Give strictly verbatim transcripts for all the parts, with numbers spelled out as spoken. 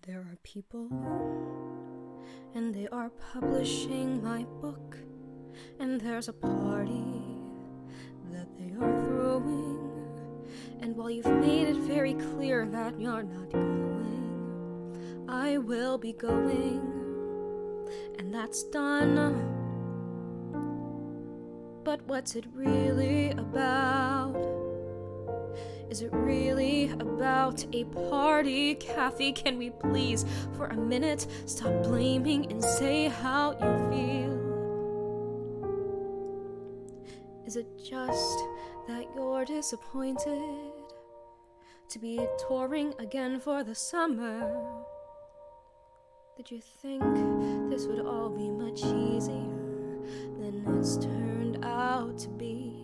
There are people, and they are publishing my book, and there's a party that they are throwing, and while you've made it very clear that you're not going, I will be going, and that's done. But what's it really about? Is it really about a party? Kathy, can we please, for a minute, stop blaming and say how you feel? Is it just that you're disappointed to be touring again for the summer? Did you think this would all be much easier than it's turned out to be?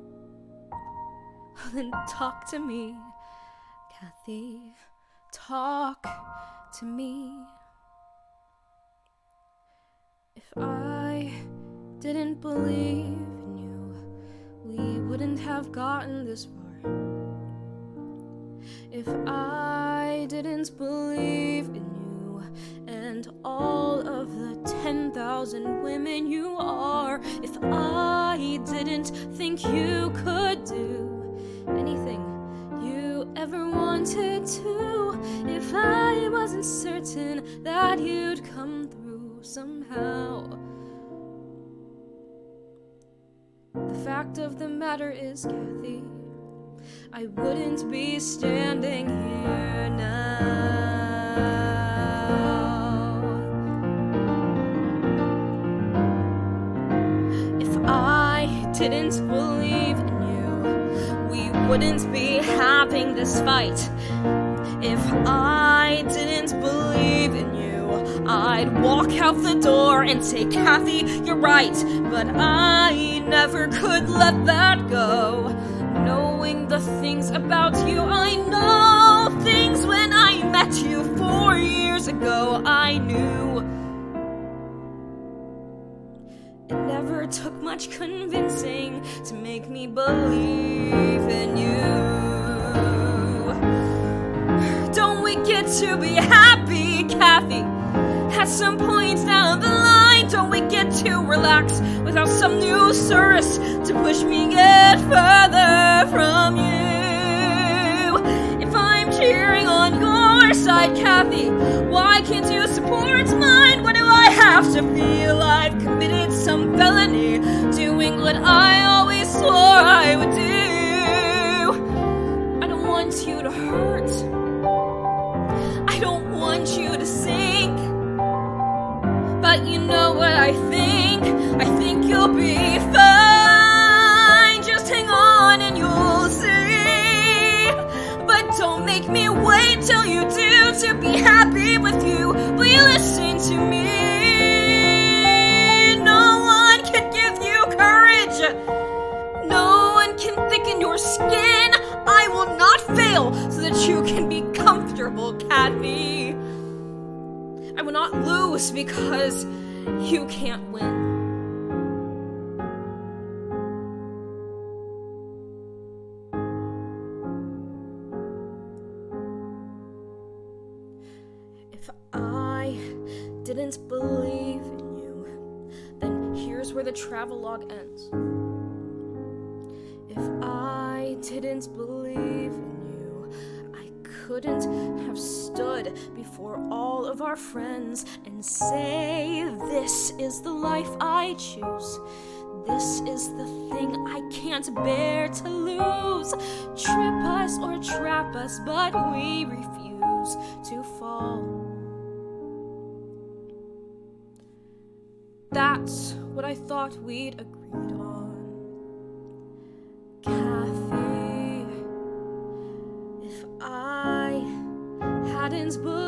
Then talk to me, Kathy, talk to me. If I didn't believe in you, we wouldn't have gotten this far. If I didn't believe in you and all of the ten thousand women you are, if I didn't think you could do anything you ever wanted to, if I wasn't certain that you'd come through somehow. The fact of the matter is, Kathy, I wouldn't be standing here now. If I didn't believe in we wouldn't be having this fight. If I didn't believe in you, I'd walk out the door and say, Kathy, you're right. But I never could let that go. Knowing the things about you, I know things when I met you four years ago, I knew. It never took much convincing to make me believe in you. Don't we get to be happy, Kathy? At some point down the line, don't we get to relax without some new source to push me yet further from you? If I'm cheering on your side, Kathy, why can't you support mine? What do I have to feel I've committed some felony, doing what I always swore I would do? I don't want you to hurt. I don't want you to sink. But you know what I think? I think you'll be fine. Just hang on and you'll see. But don't make me wait till you do to be happy with you. Will you listen to me? No one can thicken your skin. I will not fail so that you can be comfortable, Kathy. I will not lose because you can't win. If I didn't believe in you, then here's where the travelogue ends. If I didn't believe in you, I couldn't have stood before all of our friends and say, this is the life I choose. This is the thing I can't bear to lose. Trip us or trap us, but we refuse to fall. That's what I thought we'd agreed on. Kathy, if I hadn't believed